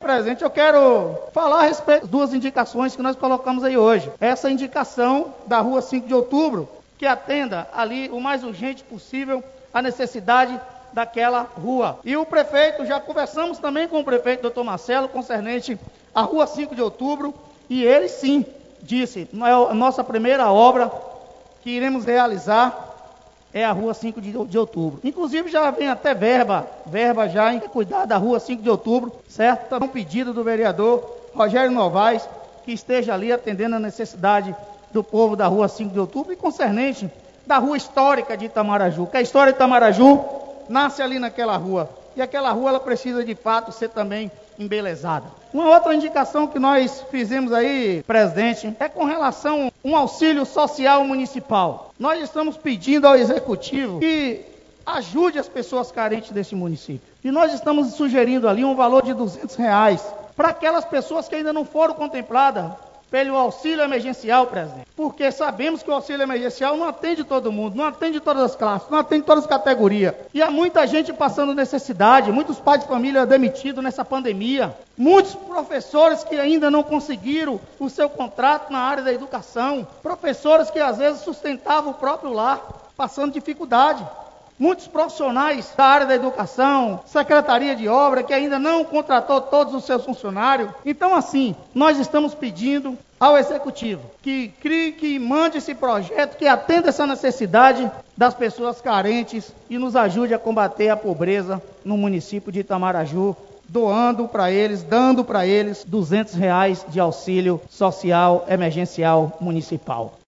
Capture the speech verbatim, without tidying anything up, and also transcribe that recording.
presidente, eu quero falar a respeito das duas indicações que nós colocamos aí hoje. Essa indicação da Rua cinco de Outubro, que atenda ali o mais urgente possível a necessidade daquela rua. E o prefeito, já conversamos também com o prefeito doutor Marcelo, concernente à Rua cinco de Outubro, e ele sim disse, a nossa primeira obra que iremos realizar é a Rua cinco de Outubro. Inclusive já vem até verba, verba já em cuidar da Rua cinco de Outubro, certo? Também um pedido do vereador Rogério Novaes, que esteja ali atendendo a necessidade do povo da Rua cinco de Outubro e concernente da Rua Histórica de Itamaraju, que a história de Itamaraju nasce ali naquela rua, e aquela rua ela precisa de fato ser também embelezada. Uma outra indicação que nós fizemos aí, presidente, é com relação a um auxílio social municipal. Nós estamos pedindo ao executivo que ajude as pessoas carentes desse município. E nós estamos sugerindo ali um valor de duzentos reais para aquelas pessoas que ainda não foram contempladas pelo auxílio emergencial, presidente. Porque sabemos que o auxílio emergencial não atende todo mundo, não atende todas as classes, não atende todas as categorias. E há muita gente passando necessidade, muitos pais de família demitidos nessa pandemia, muitos professores que ainda não conseguiram o seu contrato na área da educação, professores que às vezes sustentavam o próprio lar, passando dificuldade. Muitos profissionais da área da educação, secretaria de obra, que ainda não contratou todos os seus funcionários. Então, assim, nós estamos pedindo ao executivo que crie, que mande esse projeto, que atenda essa necessidade das pessoas carentes e nos ajude a combater a pobreza no município de Itamaraju, doando para eles, dando para eles duzentos reais de auxílio social emergencial municipal.